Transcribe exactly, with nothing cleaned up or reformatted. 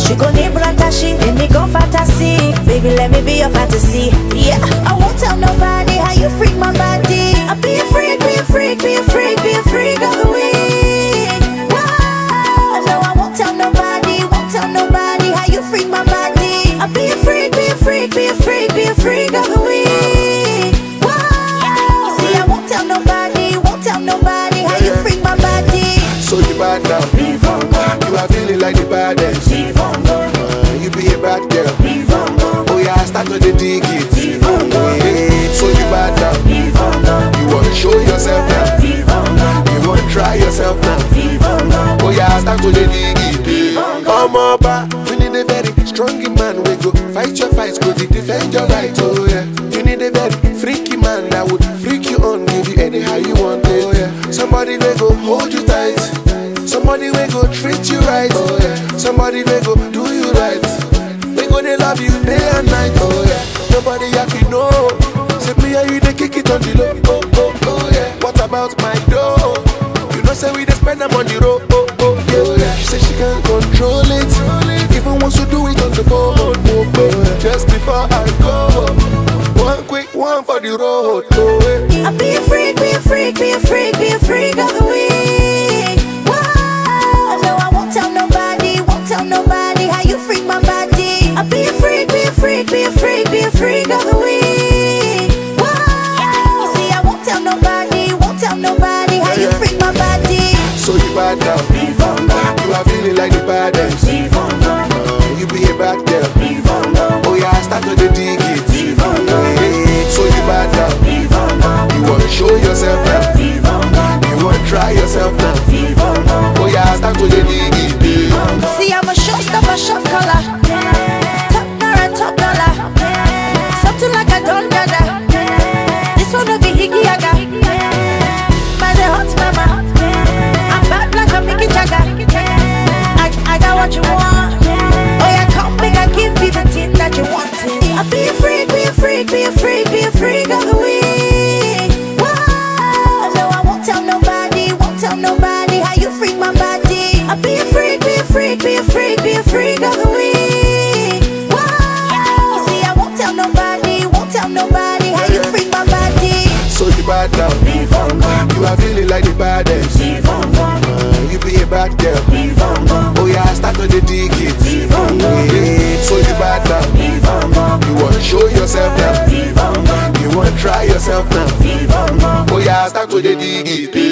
She gon' need Bratashi, then me go fantasy. Baby, let me be your fantasy. Yeah, I won't tell nobody how you freak my body. I be a freak, be a freak, be a freak, be a freak of the week. Wow, no, I won't tell nobody, won't tell nobody how you freak my body. I be a freak, be a freak, be a freak, be a freak of the week. Wow, see, I won't tell nobody, won't tell nobody how you freak my body. So you bad now, you are feeling like the baddest. Uh, you be a bad girl. Oh yeah, I start to the dig it. Yeah. So you bad now, you wanna show yourself now. You wanna try yourself now. Oh yeah, I start to the dig it. Come on back, you need a very strong man. We go fight your fights, go to defend your right. Oh yeah, you need a very freaky man that would freak you on, give you anyhow you want it. Oh yeah, somebody will go hold you tight. Somebody will go treat you right. Oh yeah, somebody will go do you right. They go they love you day and night. Oh yeah, nobody have to know. Say me and you they kick it on the low. Oh oh oh yeah. What about my dough? You know say we they spend them on the road. Oh oh yeah. yeah. She say she can't control it. Even wants to do it on the phone. Oh, oh, yeah. Just before I go, one quick one for the road. Oh yeah. I be a freak, be a freak, be a freak, be a freak of the week. Wow, no, I won't tell nobody, won't tell nobody how you freak my body. I be a freak, be a freak, be a freak, be a freak of the week. Wow, see, I won't tell nobody, won't tell nobody how you freak my body. So you bad now, you are feeling like the baddest. Uh, you be a bad girl. Oh yeah, I start to the dig it. Yeah. So you bad now, you wanna show yourself now. You wanna try yourself now. Oh yeah, I start to the dig it. See, I'm a showstopper, shot caller. Top dollar, top dollar. Something like a don dada. This one will be Higgy Yaga. But the hot mama. I'm bad like a Mickey Jagger. I, I got what you want. Oh yeah, come big and give me the thing that you want. I be a freak, be a freak, be a freak, be a freak of the week. Wow, no, I won't tell nobody, won't tell nobody how you freak my body. I be a freak, be a freak, be a freak, be a freak of the week. Wow, see, I won't tell nobody, won't tell nobody how you freak my body. So you bad now, you are feeling like the baddest. Uh, you be a bad girl. Oh yeah, I start to the dig it. Yeah. So you bad now, you wanna show yourself now. You wanna try yourself now. Oh yeah, I start to the dig it.